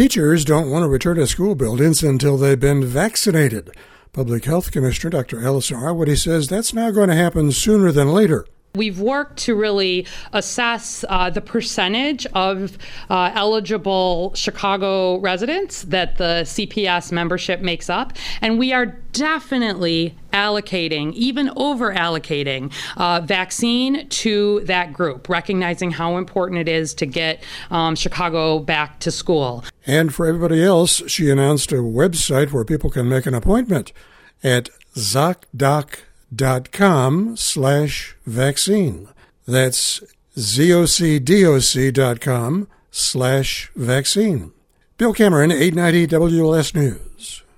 Teachers don't want to return to school buildings until they've been vaccinated. Public Health Commissioner Dr. Alice Arwady says that's now going to happen sooner than later. We've worked to really assess the percentage of eligible Chicago residents that the CPS membership makes up, and we are definitely allocating, even over-allocating, vaccine to that group, recognizing how important it is to get Chicago back to school. And for everybody else, she announced a website where people can make an appointment at ZocDoc.com/vaccine. That's ZocDoc.com/vaccine. Bill Cameron, 890 WLS News.